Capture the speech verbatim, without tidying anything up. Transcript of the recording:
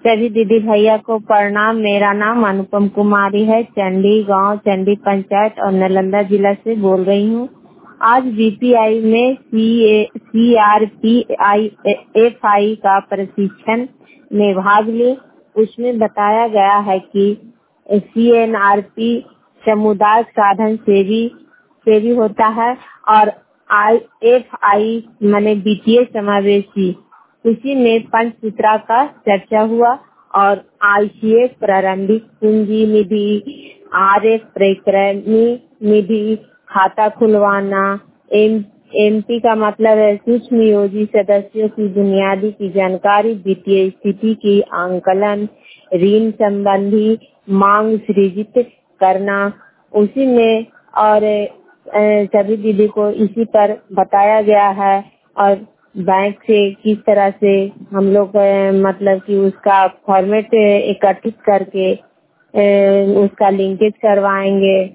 सभी दीदी भैया को प्रणाम। मेरा नाम अनुपम कुमारी है। चंडी गांव चंडी पंचायत और नालंदा जिला से बोल रही हूँ। आज बीपीआई में सीआरपीएफ का प्रशिक्षण में भाग ले। उसमें बताया गया है कि सीएनआरपी सामुदायिक साधन सेवी सेवी होता है और आई एफ आई माने वित्तीय समावेशी। उसी में पंचसूत्रा का चर्चा हुआ और आईसीएफ प्रारंभिक पूंजी निधि, आरएफ परिक्रमी निधि, खाता खुलवाना, एम एमपी का मतलब है सूक्ष्म नियोजित सदस्यों की बुनियादी की जानकारी, वित्तीय स्थिति की आंकलन, ऋण संबंधी मांग सृजित करना। उसी में और सभी दीदी को इसी पर बताया गया है और बैंक से किस तरह से हम लोग मतलब कि उसका फॉर्मेट एकत्रित करके उसका लिंकेज करवाएंगे।